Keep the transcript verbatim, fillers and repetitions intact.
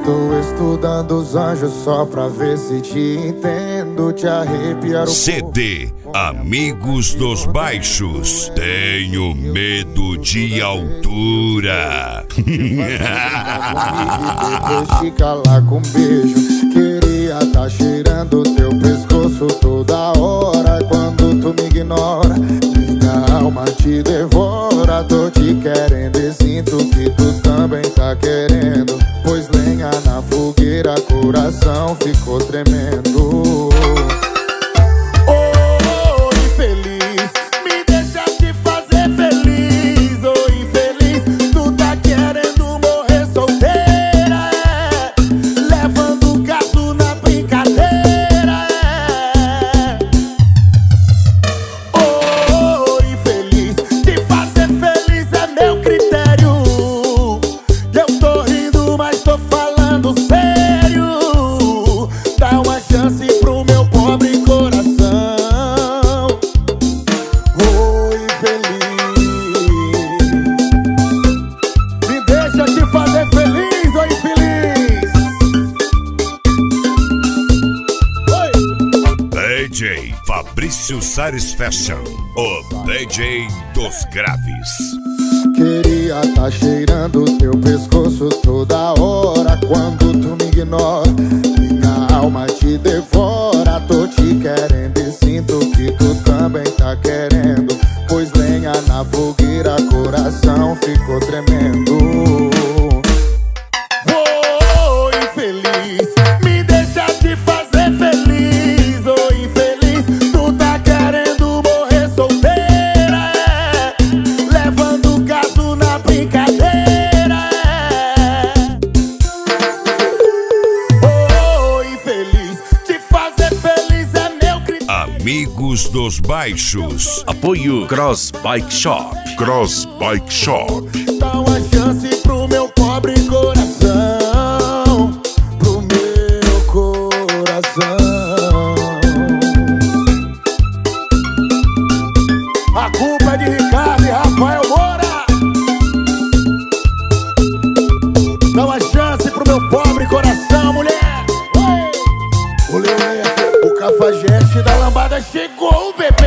Estou estudando os anjos só pra ver se te entendo, te arrepiar o C D Amigos dos Baixos. Tenho medo de altura. depois te calar com beijo. Queria tá cheirando teu pescoço toda hora. Quando tu me ignora, minha alma te devora. Tô te querendo e sinto que tu também tá querendo. Pois lenha na fogueira, coração ficou tremendo. Oh, infeliz, me deixa te fazer feliz. Oh, infeliz, tu tá querendo morrer solteira, é? Levando o gato na brincadeira, é? Oh, infeliz, te fazer feliz é meu critério. Eu tô rindo, mas tô falando sério. Dá uma chance pro meu pobre coração. Oh, infeliz, me deixa te fazer feliz, oh infeliz. Oi. D J Fabrício Sares Fashion, o D J dos graves. Queria tá cheirando teu pescoço toda hora. Quando tu me ignora, minha alma te devora. Tô te querendo e sinto que tu também tá querendo. Pois lenha na fogueira, coração ficou tremendo. Oh, infeliz, me deixa te fazer feliz. Oh, infeliz, tu tá querendo morrer solteira, é? Levando o gato na brincadeira, é? Oh, infeliz, te fazer feliz é meu critério. Amigos dos Baixos. Apoio Cross Bike Shop. Cross Bike Shop. Dá uma chance pro meu pobre coração, pro meu coração. A culpa é de Ricardo e Rafael Moura. Dá uma chance pro meu pobre coração, mulher. Oi. Olê, olê, o cafajeste da lambada chegou, bebê.